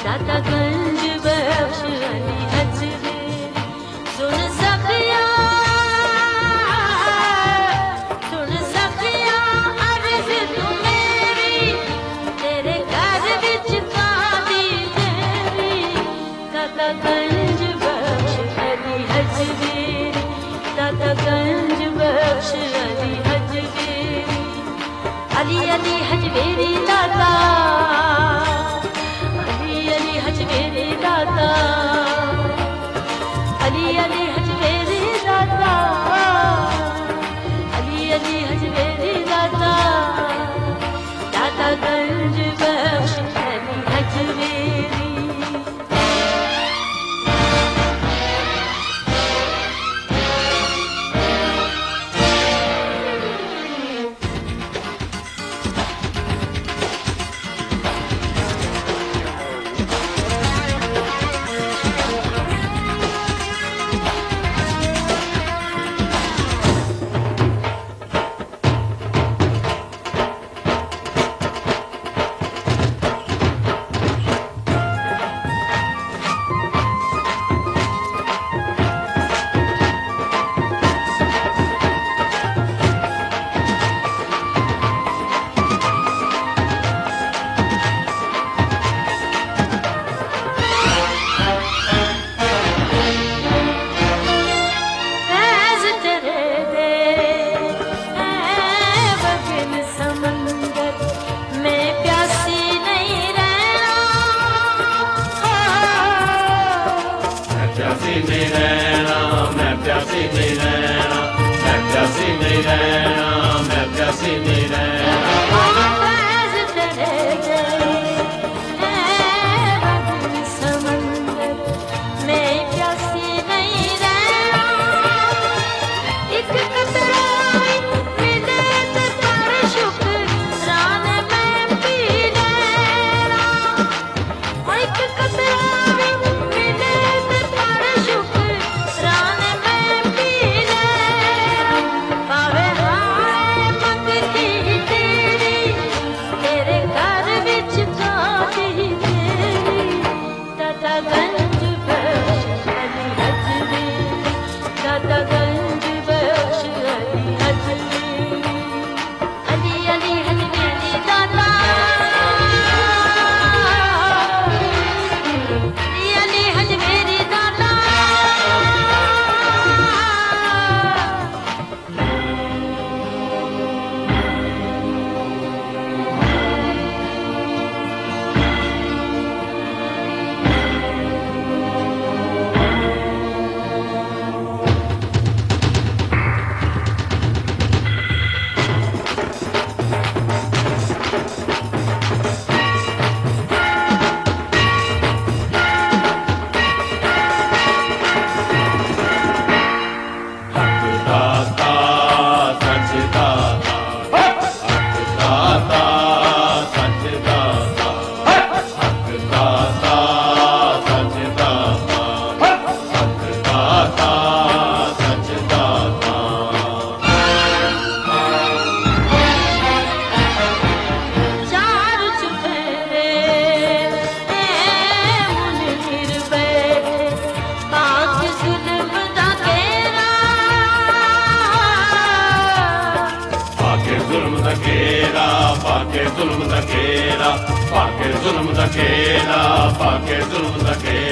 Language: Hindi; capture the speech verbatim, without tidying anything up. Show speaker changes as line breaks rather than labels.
दातागंज बख्श अली हजवेरी। सुन सखिया सुन सखिया अर्ज़ तू मेरी, तेरे घर विच कादी तेरी। दातागंज बख्श अली हजवेरी, दातागंज बख्श अली हजवेरी। अली अली हजवेरी दाता, अली अली हजवेरी दाता, अली अली हजवेरी दाता, अली अली हजवेरी दाता। दातागंज बख्श अली हजवेरी।
प्यासी नहीं रहना, मैं प्यासी नहीं रहना, मैं प्यासी नहीं रहना, मैं प्यासी नहीं रहना। पाके जुल्म दा घेरा, पाके जुल्म दा घेरा, पाके जुल्म दा घेरा।